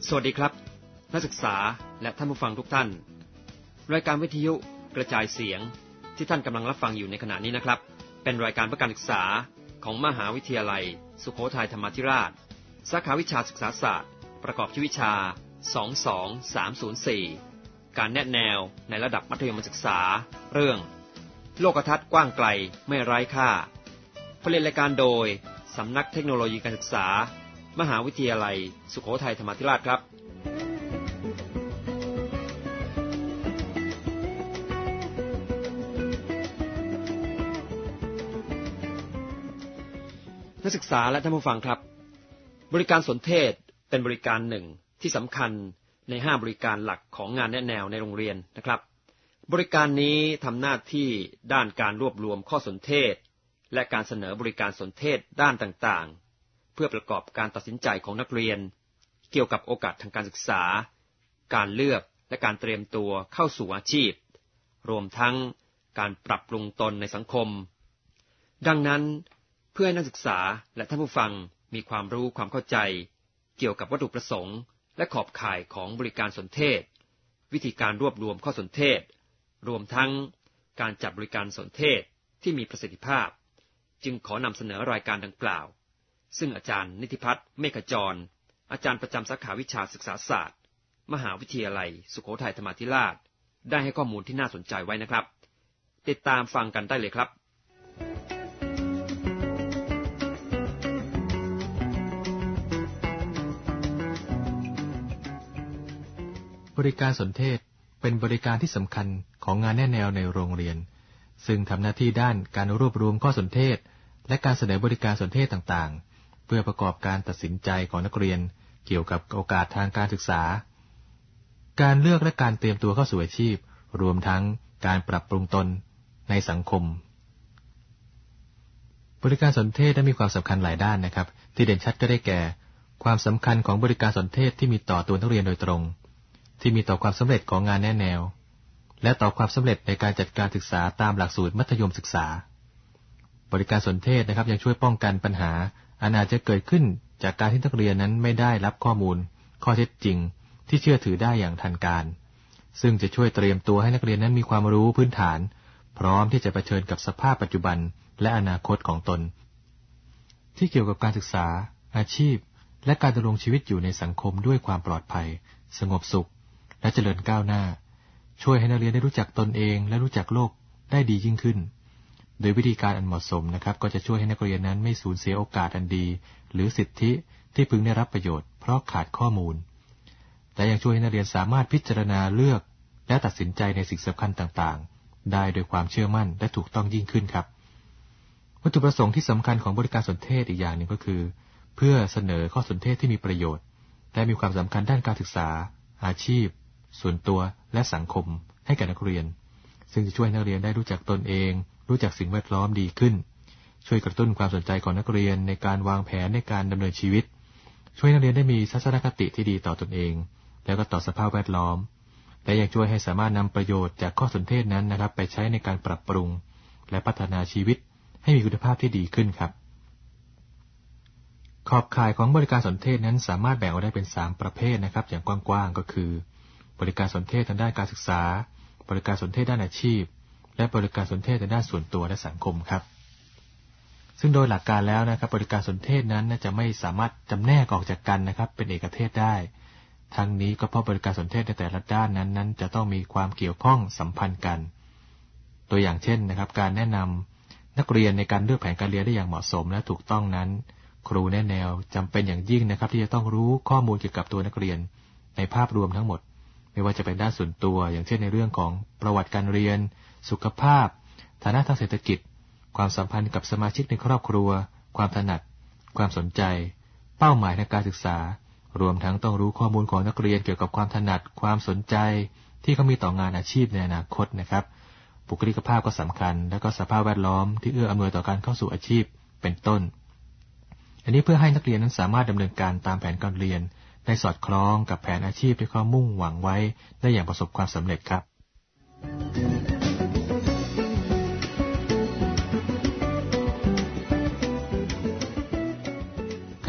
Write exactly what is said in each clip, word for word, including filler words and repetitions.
สวัสดีครับนักศึกษาและท่านผู้ฟังทุกท่านรายการวิทยุกระจายเสียงที่ท่านกำลังรับฟังอยู่ในขณะนี้นะครับเป็นรายการเพื่อการศึกษาของมหาวิทยาลัยสุโขทัยธรรมาธิราชสาขาวิชาศึกษาศาสตร์ประกอบชื่อวิชาสอง สอง สาม ศูนย์ สี่การแนะแนวในระดับมัธยมศึกษาเรื่องโลกทัศน์กว้างไกลไม่ไร้ค่าผลิตรายการโดยสำนักเทคโนโลยีการศึกษามหาวิทยาลัยสุโขทัยธรรมาธิราชครับนักศึกษาและท่านผู้ฟังครับบริการสนเทศเป็นบริการหนึ่งที่สำคัญในห้าบริการหลักของงานแนะแนวในโรงเรียนนะครับบริการนี้ทำหน้าที่ด้านการรวบรวมข้อสนเทศและการเสนอบริการสนเทศด้านต่างๆเพื่อประกอบการตัดสินใจของนักเรียนเกี่ยวกับโอกาสทางการศึกษาการเลือกและการเตรียมตัวเข้าสู่อาชีพรวมทั้งการปรับปรุงตนในสังคมดังนั้นเพื่อให้นักศึกษาและท่านผู้ฟังมีความรู้ความเข้าใจเกี่ยวกับวัตถุประสงค์และขอบข่ายของบริการสนเทศวิธีการรวบรวมข้อสนเทศรวมทั้งการจัดบริการสนเทศที่มีประสิทธิภาพจึงขอนำเสนอรายการดังกล่าวซึ่งอาจารย์นิติพัฒน์เมฆจรอาจารย์ประจำสาขาวิชาศึกษาศาสตร์มหาวิทยาลัยสุโขทัยธรรมาธิราชได้ให้ข้อมูลที่น่าสนใจไว้นะครับติดตามฟังกันได้เลยครับบริการสนเทศเป็นบริการที่สำคัญของงานแนะแนวในโรงเรียนซึ่งทำหน้าที่ด้านการรวบรวมข้อสนเทศและการเสนอบริการสนเทศต่างๆเพื่อประกอบการตัดสินใจของนักเรียนเกี่ยวกับโอกาสทางการศึกษาการเลือกและการเตรียมตัวเข้าสู่อาชีพรวมทั้งการปรับปรุงตนในสังคมบริการสนเทศได้มีความสำคัญหลายด้านนะครับที่เด่นชัดก็ได้แก่ความสำคัญของบริการสนเทศที่มีต่อตัวนักเรียนโดยตรงที่มีต่อความสำเร็จของงานแนะแนวและต่อความสำเร็จในการจัดการศึกษาตามหลักสูตรมัธยมศึกษาบริการสนเทศนะครับยังช่วยป้องกันปัญหาอันอาจจะเกิดขึ้นจากการที่นักเรียนนั้นไม่ได้รับข้อมูลข้อเท็จจริงที่เชื่อถือได้อย่างทันการซึ่งจะช่วยเตรียมตัวให้นักเรียนนั้นมีความรู้พื้นฐานพร้อมที่จะเผชิญกับสภาพปัจจุบันและอนาคตของตนที่เกี่ยวกับการศึกษาอาชีพและการดำรงชีวิตอยู่ในสังคมด้วยความปลอดภัยสงบสุขและเจริญก้าวหน้าช่วยให้นักเรียนได้รู้จักตนเองและรู้จักโลกได้ดียิ่งขึ้นโดยวิธีการอันเหมาะสมนะครับก็จะช่วยให้นักเรียนนั้นไม่สูญเสียโอกาสอันดีหรือสิทธิที่พึงได้รับประโยชน์เพราะขาดข้อมูลและยังช่วยให้นักเรียนสามารถพิจารณาเลือกและตัดสินใจในสิ่งสำคัญต่างๆได้โดยความเชื่อมั่นและถูกต้องยิ่งขึ้นครับวัตถุประสงค์ที่สำคัญของบริการสนเทศอีกอย่างหนึ่งก็คือเพื่อเสนอข้อสนเทศที่มีประโยชน์และมีความสำคัญด้านการศึกษาอาชีพส่วนตัวและสังคมให้แก่นักเรียนซึ่งจะช่วยนักเรียนได้รู้จักตนเองรู้จักสิ่งแวดล้อมดีขึ้นช่วยกระตุ้นความสนใจของนักเรียนในการวางแผนในการดำเนินชีวิตช่วยนักเรียนได้มีทัศนคติที่ดีต่อตนเองแล้วก็ต่อสภาพแวดล้อมและยังช่วยให้สามารถนำประโยชน์จากข้อสนเทศนั้นนะครับไปใช้ในการปรับปรุงและพัฒนาชีวิตให้มีคุณภาพที่ดีขึ้นครับขอบข่ายของบริการสนเทศนั้นสามารถแบ่งออกได้เป็นสามประเภทนะครับอย่างกว้างๆก็คือบริการสนเทศทางด้านการศึกษาบริการสนเทศด้านอาชีพและบริการสนเทศในด้านส่วนตัวและสังคมครับซึ่งโดยหลักการแล้วนะครับบริการสนเทศนั้นจะไม่สามารถจำแนกออกจากกันนะครับเป็นเอกเทศได้ทั้งนี้ก็เพราะบริการสนเทศในแต่ละด้านนั้นนั้นจะต้องมีความเกี่ยวข้องสัมพันธ์กันตัวอย่างเช่นนะครับการแนะนำนักเรียนในการเลือกแผนการเรียนได้อย่างเหมาะสมและถูกต้องนั้นครูแนะแนวจำเป็นอย่างยิ่งนะครับที่จะต้องรู้ข้อมูลเกี่ยวกับตัวนักเรียนในภาพรวมทั้งหมดไม่ว่าจะเป็นด้านส่วนตัวอย่างเช่นในเรื่องของประวัติการเรียนสุขภาพฐานะทางเศรษฐกิจความสัมพันธ์กับสมาชิกในครอบครัวความถนัดความสนใจเป้าหมายในการศึกษารวมทั้งต้องรู้ข้อมูลของนักเรียนเกี่ยวกับความถนัดความสนใจที่เขามีต่องานอาชีพในอนาคตนะครับบุคลิกภาพก็สำคัญและก็สภาพแวดล้อมที่เอื้ออำนวยต่อการเข้าสู่อาชีพเป็นต้นอันนี้เพื่อให้นักเรียนนั้นสามารถดำเนินการตามแผนการเรียนได้สอดคล้องกับแผนอาชีพที่เขามุ่งหวังไว้ได้อย่างประสบความสำเร็จครับครับ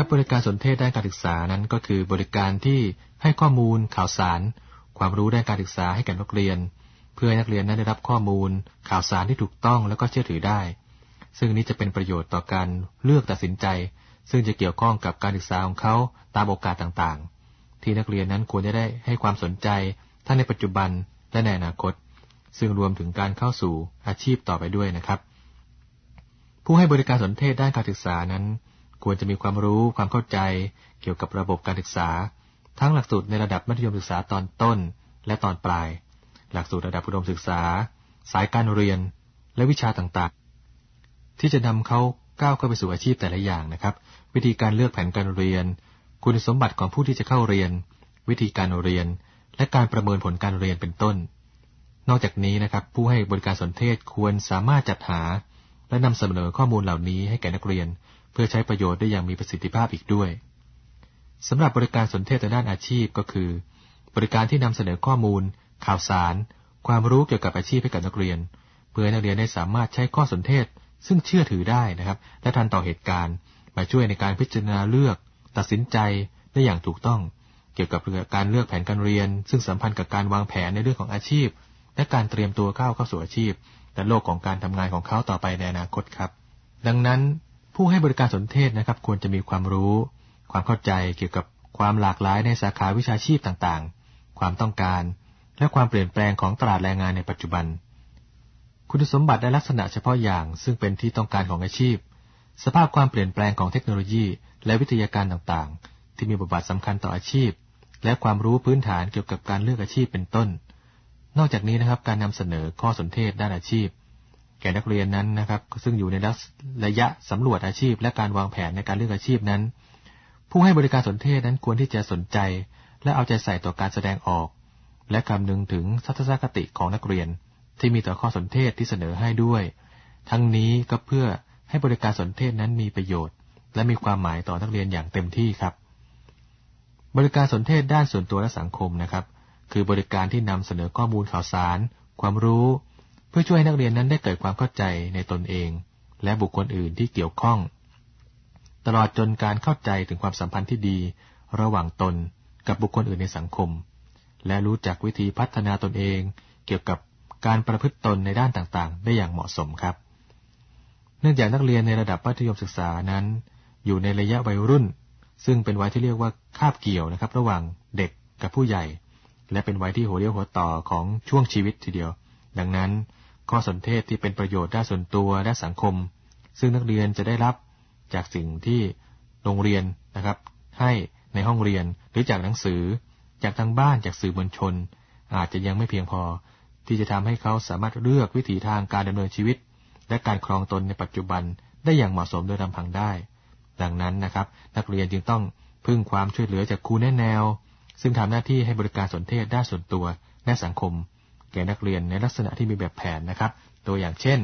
บริการสนเทศด้านการศึกษานั้นก็คือบริการที่ให้ข้อมูลข่าวสารความรู้ด้านการศึกษาให้แก่นักเรียนเพื่อให้นักเรียนนั้นได้รับข้อมูลข่าวสารที่ถูกต้องและก็เชื่อถือได้ซึ่งนี้จะเป็นประโยชน์ต่อการเลือกตัดสินใจซึ่งจะเกี่ยวข้องกับการศึกษาของเขาตามโอกาสต่างๆที่นักเรียนนั้นควรจะได้ให้ความสนใจทั้งในปัจจุบันและในอนาคตซึ่งรวมถึงการเข้าสู่อาชีพต่อไปด้วยนะครับผู้ให้บริการสนเทศด้านการศึกษานั้นควรจะมีความรู้ความเข้าใจเกี่ยวกับระบบการศึกษาทั้งหลักสูตรในระดับมัธยมศึกษาตอนต้นและตอนปลายหลักสูตรระดับอุดมศึกษาสายการเรียนและวิชาต่างๆที่จะนำเขาก้าวเข้าไปสู่อาชีพแต่ละอย่างนะครับวิธีการเลือกแผนการเรียนคุณสมบัติของผู้ที่จะเข้าเรียนวิธีการเรียนและการประเมินผลการเรียนเป็นต้นนอกจากนี้นะครับผู้ให้บริการสนเทศควรสามารถจัดหาและนำเสนอข้อมูลเหล่านี้ให้แก่นักเรียนเพื่อใช้ประโยชน์ได้อย่างมีประสิทธิภาพอีกด้วยสำหรับบริการสนเทศในด้านอาชีพก็คือบริการที่นำเสนอข้อมูลข่าวสารความรู้เกี่ยวกับอาชีพให้กับนักเรียนเพื่อให้นักเรียนได้สามารถใช้ข้อสนเทศซึ่งเชื่อถือได้นะครับและทันต่อเหตุการณ์มาช่วยในการพิจารณาเลือกตัดสินใจได้อย่างถูกต้องเกี่ยวกับการเลือกแผนการเรียนซึ่งสัมพันธ์กับการวางแผนในเรื่องของอาชีพและการเตรียมตัวก้าวเข้าสู่อาชีพและโลกของการทำงานของเขาต่อไปในอนาคตครับดังนั้นผู้ให้บริการสนเทศนะครับควรจะมีความรู้ความเข้าใจเกี่ยวกับความหลากหลายในสาขาวิชาชีพต่างๆความต้องการและความเปลี่ยนแปลงของตลาดแรงงานในปัจจุบันคุณสมบัติและลักษณะเฉพาะอย่างซึ่งเป็นที่ต้องการของอาชีพสภาพความเปลี่ยนแปลงของเทคโนโลยีและวิทยาการต่างๆที่มีบทบาทสำคัญต่ออาชีพและความรู้พื้นฐานเกี่ยวกับการเลือกอาชีพเป็นต้นนอกจากนี้นะครับการนำเสนอข้อสนเทศด้านอาชีพแก่นักเรียนนั้นนะครับซึ่งอยู่ในระยะสำรวจอาชีพและการวางแผนในการเลือกอาชีพนั้นผู้ให้บริการสนเทศนั้นควรที่จะสนใจและเอาใจใส่ต่อการแสดงออกและคำนึงถึงทัศนคติของนักเรียนที่มีต่อข้อสนเทศที่เสนอให้ด้วยทั้งนี้ก็เพื่อให้บริการสนเทศนั้นมีประโยชน์และมีความหมายต่อนักเรียนอย่างเต็มที่ครับบริการสนเทศด้านส่วนตัวและสังคมนะครับคือบริการที่นำเสนอข้อมูลข่าวสารความรู้เพื่อช่วยให้นักเรียนนั้นได้เกิดความเข้าใจในตนเองและบุคคลอื่นที่เกี่ยวข้องตลอดจนการเข้าใจถึงความสัมพันธ์ที่ดีระหว่างตนกับบุคคลอื่นในสังคมและรู้จักวิธีพัฒนาตนเองเกี่ยวกับการประพฤติตนในด้านต่างๆได้อย่างเหมาะสมครับเนื่องจากนักเรียนในระดับมัธยมศึกษานั้นอยู่ในระยะวัยรุ่นซึ่งเป็นวัยที่เรียกว่าคาบเกี่ยวนะครับระหว่างเด็กกับผู้ใหญ่และเป็นวัยที่หัวเรี่ยวหัวต่อของช่วงชีวิตทีเดียวดังนั้นข้อสนเทศที่เป็นประโยชน์ด้านส่วนตัวและสังคมซึ่งนักเรียนจะได้รับจากสิ่งที่โรงเรียนนะครับให้ในห้องเรียนหรือจากหนังสือจากทางบ้านจากสื่อมวลชนอาจจะยังไม่เพียงพอที่จะทำให้เขาสามารถเลือกวิถีทางการดำเนินชีวิตและการครองตนในปัจจุบันได้อย่างเหมาะสมโดยลำพังได้ดังนั้นนะครับนักเรียนจึงต้องพึ่งความช่วยเหลือจากครูแนะแนวซึ่งทำหน้าที่ให้บริการสนเทศด้านส่วนตัวและสังคมแก่นักเรียนในลักษณะที่มีแบบแผนนะครับตัวอย่างเช่น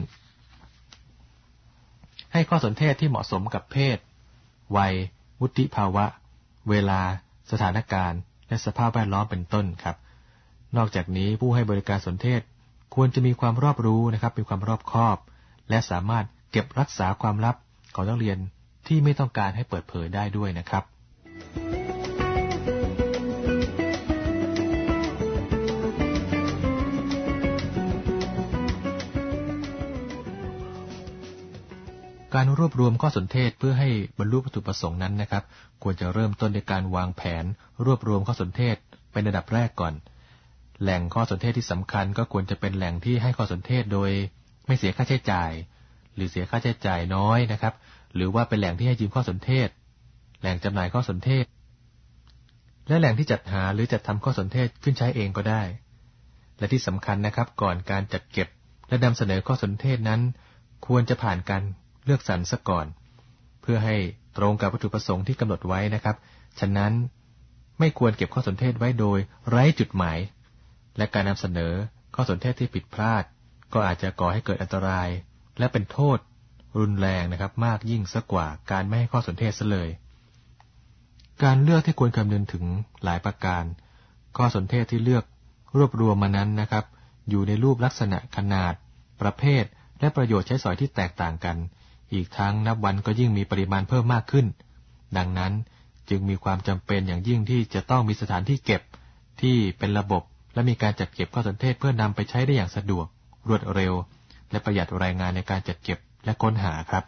ให้ข้อสนเทศที่เหมาะสมกับเพศวัยวุฒิภาวะเวลาสถานการณ์และสภาพแวดล้อมเป็นต้นครับนอกจากนี้ผู้ให้บริการสนเทศควรจะมีความรอบรู้นะครับมีความรอบคอบและสามารถเก็บรักษาความลับของนักเรียนที่ไม่ต้องการให้เปิดเผยได้ด้วยนะครับการรวบรวมข้อสนเทศเพื่อให้บรรลุวัตถุประสงค์นั้นนะครับควรจะเริ่มต้นในการวางแผนรวบรวมข้อสนเทศเป็นระดับแรกก่อนแหล่งข้อสนเทศที่สำคัญก็ควรจะเป็นแหล่งที่ให้ข้อสนเทศโดยไม่เสียค่าใช้จ่ายหรือเสียค่าใช้จ่ายน้อยนะครับหรือว่าเป็นแหล่งที่ให้ยืมข้อสนเทศแหล่งจำหน่ายข้อสนเทศและแหล่งที่จัดหาหรือจัดทำข้อสนเทศขึ้นใช้เองก็ได้และที่สำคัญนะครับก่อนการจัดเก็บและนำเสนอข้อสนเทศนั้นควรจะผ่านการเลือกสรรซะก่อนเพื่อให้ตรงกับวัตถุประสงค์ที่กำหนดไว้นะครับฉะนั้นไม่ควรเก็บข้อสนเทศไว้โดยไร้จุดหมายและการนำเสนอข้อสนเทศที่ผิดพลาดก็อาจจะก่อให้เกิดอันตรายและเป็นโทษรุนแรงนะครับมากยิ่งซะกว่าการไม่ให้ข้อสนเทศซะเลยการเลือกที่ควรคำนึงถึงหลายประการข้อสนเทศที่เลือกรวบรวมมานั้นนะครับอยู่ในรูปลักษณะขนาดประเภทและประโยชน์ใช้สอยที่แตกต่างกันอีกทั้งนับวันก็ยิ่งมีปริมาณเพิ่มมากขึ้นดังนั้นจึงมีความจำเป็นอย่างยิ่งที่จะต้องมีสถานที่เก็บที่เป็นระบบและมีการจัดเก็บข้อสนเทศเพื่อนำไปใช้ได้อย่างสะดวกรวดเร็วและประหยัดแรงงานในการจัดเก็บและค้นหาครับ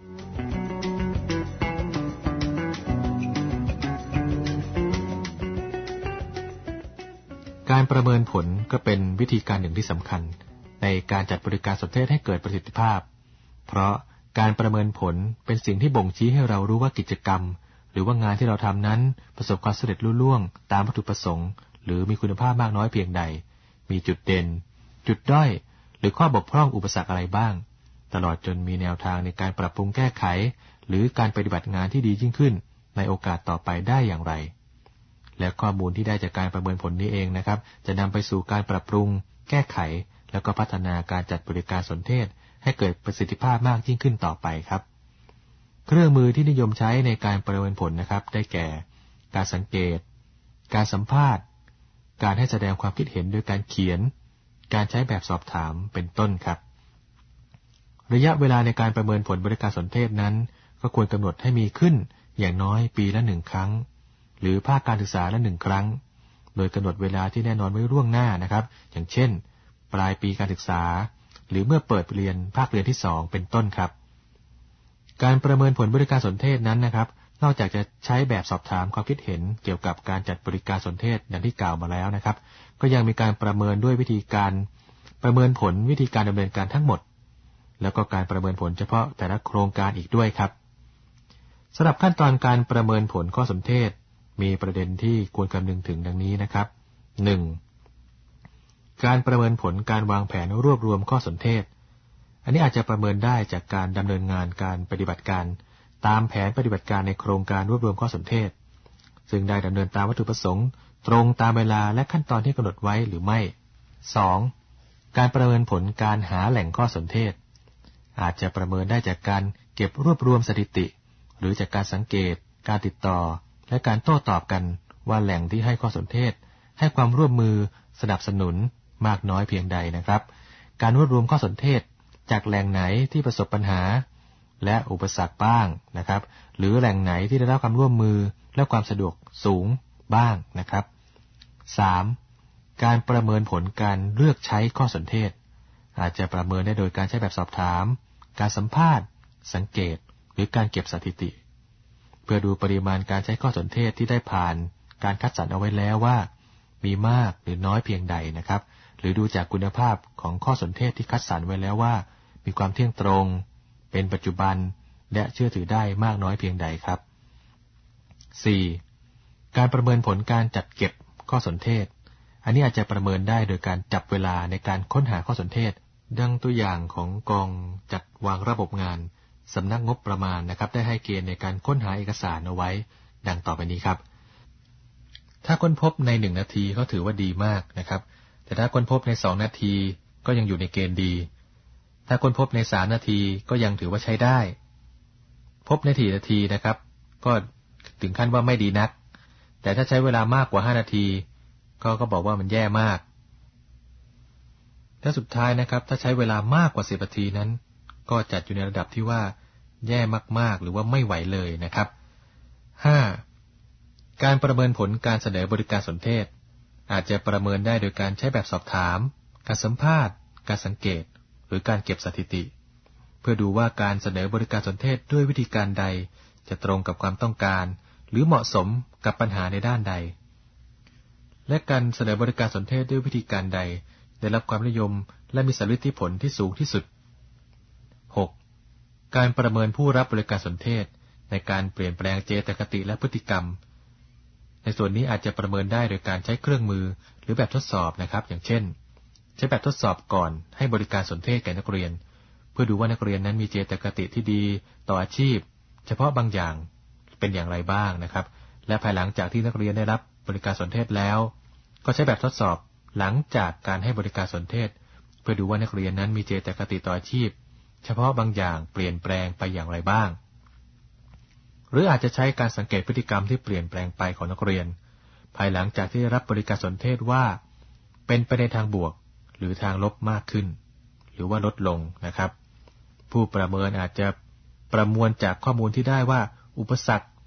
การประเมินผลก็เป็นวิธีการหนึ่งที่สำคัญในการจัดบริการสนเทศให้เกิดประสิทธิภาพเพราะการประเมินผลเป็นสิ่งที่บ่งชี้ให้เรารู้ว่ากิจกรรมหรือว่างานที่เราทำนั้นประสบความสำเร็จลุล่วงตามวัตถุประสงค์หรือมีคุณภาพมากน้อยเพียงใดมีจุดเด่นจุดด้อยหรือข้อบกพร่องอุปสรรคอะไรบ้างตลอดจนมีแนวทางในการปรับปรุงแก้ไขหรือการปฏิบัติงานที่ดียิ่งขึ้นในโอกาสต่อไปได้อย่างไรและข้อมูลที่ได้จากการประเมินผลนี้เองนะครับจะนำไปสู่การปรับปรุงแก้ไขแล้วก็พัฒนาการจัดบริการสนเทศให้เกิดประสิทธิภาพมากยิ่งขึ้นต่อไปครับเครื่องมือที่นิยมใช้ในการประเมินผลนะครับได้แก่การสังเกตการสัมภาษณ์การให้แสดงความคิดเห็นโดยการเขียนการใช้แบบสอบถามเป็นต้นครับระยะเวลาในการประเมินผลบริการสนเทศนั้นก็ควรกำหนดให้มีขึ้นอย่างน้อยปีละหนึ่งครั้งหรือภาคการศึกษาละหนึ่งครั้งโดยกำหนดเวลาที่แน่นอนไว้ล่วงหน้านะครับอย่างเช่นปลายปีการศึกษาหรือเมื่อเปิดเรียนภาคเรียนที่สองเป็นต้นครับการประเมินผลบริการสนเทศนั้นนะครับนอกจากจะใช้แบบสอบถามความคิดเห็นเกี่ยวกับการจัดบริการสนเทศอย่างที่กล่าวมาแล้วนะครับก็ยังมีการประเมินด้วยวิธีการประเมินผลวิธีการดำเนินการทั้งหมดแล้วก็การประเมินผลเฉพาะแต่ละโครงการอีกด้วยครับสำหรับขั้นตอนการประเมินผลข้อสนเทศมีประเด็นที่ควรคำนึงถึงดังนี้นะครับ หนึ่ง. การประเมินผลการวางแผนรวบรวมข้อสนเทศอันนี้อาจจะประเมินได้จากการดำเนินงานการปฏิบัติการตามแผนปฏิบัติการในโครงการรวบรวมข้อสนเทศซึ่งได้ดำเนินตามวัตถุประสงค์ตรงตามเวลาและขั้นตอนที่กำหนดไว้หรือไม่ สอง. การประเมินผลการหาแหล่งข้อสนเทศอาจจะประเมินได้จากการเก็บรวบรวมสถิติหรือจากการสังเกตการติดต่อและการโต้ตอบกันว่าแหล่งที่ให้ข้อสนเทศให้ความร่วมมือสนับสนุนมากน้อยเพียงใดนะครับการรวบรวมข้อสนเทศจากแหล่งไหนที่ประสบปัญหาและอุปสรรคบ้างนะครับหรือแหล่งไหนที่ได้รับความร่วมมือและความสะดวกสูงบ้างนะครับ สาม. การประเมินผลการเลือกใช้ข้อสนเทศอาจจะประเมินได้โดยการใช้แบบสอบถามการสัมภาษณ์สังเกตหรือการเก็บสถิติเพื่อดูปริมาณการใช้ข้อสนเทศที่ได้ผ่านการคัดสรรเอาไว้แล้วว่ามีมากหรือน้อยเพียงใดนะครับหรือดูจากคุณภาพของข้อสนเทศที่คัดสรรไว้แล้วว่ามีความเที่ยงตรงเป็นปัจจุบันและเชื่อถือได้มากน้อยเพียงใดครับ สี่. การประเมินผลการจัดเก็บข้อสนเทศอันนี้อาจจะประเมินได้โดยการจับเวลาในการค้นหาข้อสนเทศดังตัวอย่างของกองจัดวางระบบงานสำนักงบประมาณนะครับได้ให้เกณฑ์ในการค้นหาเอกสารเอาไว้ดังต่อไปนี้ครับถ้าค้นพบในหนึ่งนาทีก็ถือว่าดีมากนะครับแต่ถ้าค้นพบในสองนาทีก็ยังอยู่ในเกณฑ์ดีถ้าค้นพบในสามนาทีก็ยังถือว่าใช้ได้พบในสี่นาทีนะครับก็ถึงขั้นว่าไม่ดีนักแต่ถ้าใช้เวลามากกว่าห้านาทีก็ก็บอกว่ามันแย่มากและสุดท้ายนะครับถ้าใช้เวลามากกว่าสิบนาทีนั้นก็จัดอยู่ในระดับที่ว่าแย่มากๆหรือว่าไม่ไหวเลยนะครับ ห้า. การประเมินผลการเสนอบริการสนเทศอาจจะประเมินได้โดยการใช้แบบสอบถามการสัมภาษณ์การสังเกตหรือการเก็บสถิติเพื่อดูว่าการเสนอบริการสนเทศด้วยวิธีการใดจะตรงกับความต้องการหรือเหมาะสมกับปัญหาในด้านใดและการเสนอบริการสนเทศด้วยวิธีการใดได้รับความนิยมและมีสำลิดผลที่สูงที่สุด หก. การประเมินผู้รับบริการสนเทศในการเปลี่ยนแปลงเจตคติและพฤติกรรมในส่วนนี้อาจจะประเมินได้โดยการใช้เครื่องมือหรือแบบทดสอบนะครับอย่างเช่นใช้แบบทดสอบก่อนให้บริการสนเทศแก่นักเรียนเพื่อดูว่านักเรียนนั้นมีเจตคติที่ดีต่ออาชีพเฉพาะบางอย่างเป็นอย่างไรบ้างนะครับและภายหลังจากที่นักเรียนได้รับบริการสนเทศแล้วก็ใช้แบบทดสอบหลังจากการให้บริการสนเทศเพื่อดูว่านักเรียนนั้นมีเจตคติต่ออาชีพเฉพาะบางอย่างเปลี่ยนแปลงไปอย่างไรบ้างหรืออาจจะใช้การสังเกตพฤติกรรมที่เปลี่ยนแปลงไปของนักเรียนภายหลังจากที่ได้รับบริการสนเทศว่าเป็นไปในทางบวกหรือทางลบมากขึ้นหรือว่าลดลงนะครับผู้ประเมินอาจจะประมวลจากข้อมูลที่ได้ว่าอุปสรรค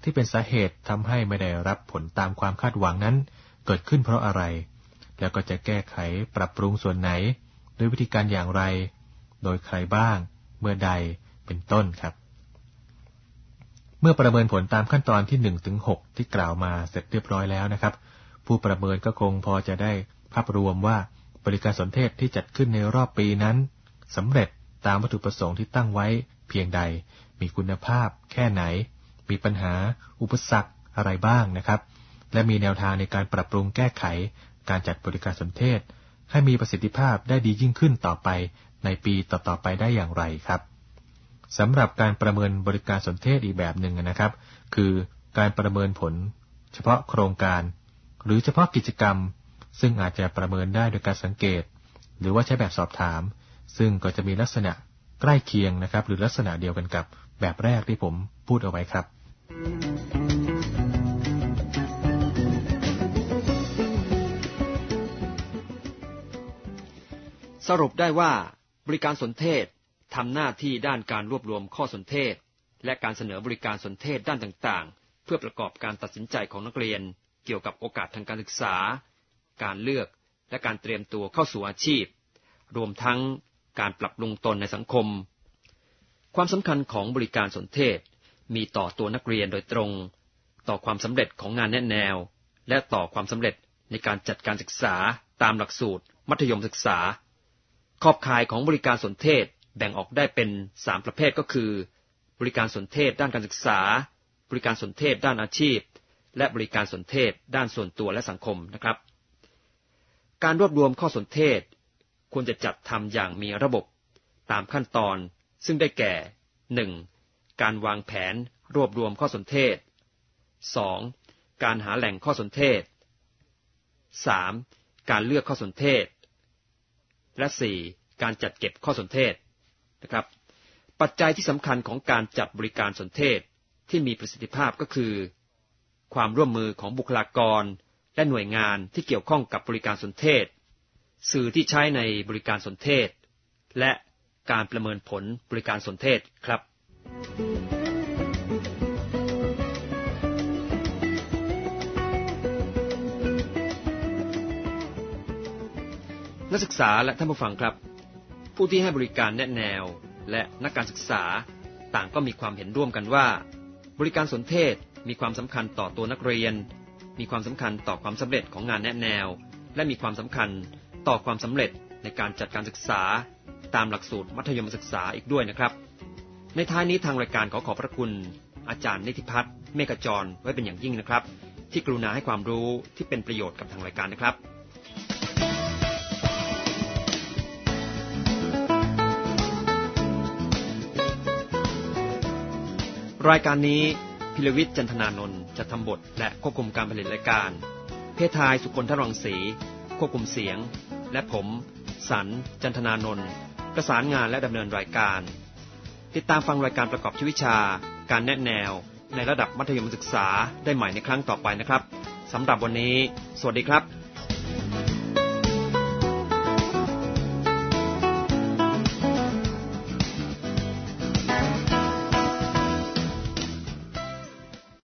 ที่เป็นสาเหตุทำให้ไม่ได้รับผลตามความคาดหวังนั้นเกิดขึ้นเพราะอะไรแล้วก็จะแก้ไขปรับปรุงส่วนไหนด้วยวิธีการอย่างไรโดยใครบ้างเมื่อใดเป็นต้นครับเมื่อประเมินผลตามขั้นตอนที่หนึ่งถึงหกที่กล่าวมาเสร็จเรียบร้อยแล้วนะครับผู้ประเมินก็คงพอจะได้ภาพรวมว่าบริการสนเทศที่จัดขึ้นในรอบปีนั้นสำเร็จตามวัตถุประสงค์ที่ตั้งไว้เพียงใดมีคุณภาพแค่ไหนมีปัญหาอุปสรรคอะไรบ้างนะครับและมีแนวทางในการปรับปรุงแก้ไขการจัดบริการสนเทศให้มีประสิทธิภาพได้ดียิ่งขึ้นต่อไปในปีต่อๆไปได้อย่างไรครับสำหรับการประเมินบริการสนเทศอีกแบบหนึ่งนะครับคือการประเมินผลเฉพาะโครงการหรือเฉพาะกิจกรรมซึ่งอาจจะประเมินได้โดยการสังเกตหรือว่าใช้แบบสอบถามซึ่งก็จะมีลักษณะใกล้เคียงนะครับหรือลักษณะเดียวกันกับแบบแรกที่ผมพูดเอาไว้ครับสรุปได้ว่าบริการสนเทศทำหน้าที่ด้านการรวบรวมข้อสนเทศและการเสนอบริการสนเทศด้านต่างๆเพื่อประกอบการตัดสินใจของนักเรียนเกี่ยวกับโอกาสทางการศึกษาการเลือกและการเตรียมตัวเข้าสู่อาชีพรวมทั้งการปรับปรุงตนในสังคมความสำคัญของบริการสนเทศมีต่อตัวนักเรียนโดยตรงต่อความสำเร็จของงานแนะแนวและต่อความสำเร็จในการจัดการศึกษาตามหลักสูตรมัธยมศึกษาขอบข่ายของบริการสนเทศแบ่งออกได้เป็นสามประเภทก็คือบริการสนเทศด้านการศึกษาบริการสนเทศด้านอาชีพและบริการสนเทศด้านส่วนตัวและสังคมนะครับการรวบรวมข้อสนเทศควรจะจัดทำอย่างมีระบบตามขั้นตอนซึ่งได้แก่ หนึ่ง. การวางแผนรวบรวมข้อสนเทศ สอง. การหาแหล่งข้อสนเทศ สาม. การเลือกข้อสนเทศและ สี่. การจัดเก็บข้อสนเทศนะครับปัจจัยที่สำคัญของการจัดบริการสนเทศที่มีประสิทธิภาพก็คือความร่วมมือของบุคลากรและหน่วยงานที่เกี่ยวข้องกับบริการสนเทศสื่อที่ใช้ในบริการสนเทศและการประเมินผลบริการสนเทศครับนักศึกษาและท่านผู้ฟังครับผู้ที่ให้บริการแนะแนวและนักการศึกษาต่างก็มีความเห็นร่วมกันว่าบริการสนเทศมีความสำคัญต่อตัวนักเรียนมีความสำคัญต่อความสำเร็จของงานแนะแนวและมีความสำคัญต่อความสำเร็จในการจัดการศึกษาตามหลักสูตรมัธยมศึกษาอีกด้วยนะครับในท้ายนี้ทางรายการขอขอบพระคุณอาจารย์นิติพัฒน์เมฆจรไว้เป็นอย่างยิ่งนะครับที่กรุณาให้ความรู้ที่เป็นประโยชน์กับทางรายการนะครับรายการนี้พิรวิทย์จันทนานนท์จะทำบทและควบคุมการผลิตรายการเพทายสุคนทรังสีควบคุมเสียงและผมสันจันทนานนท์ประสานงานและดำเนินรายการติดตามฟังรายการประกอบชีวิตวิชาการแนะแนวในระดับมัธยมศึกษาได้ใหม่ในครั้งต่อไปนะครับสำหรับวันนี้สวัสดีครับ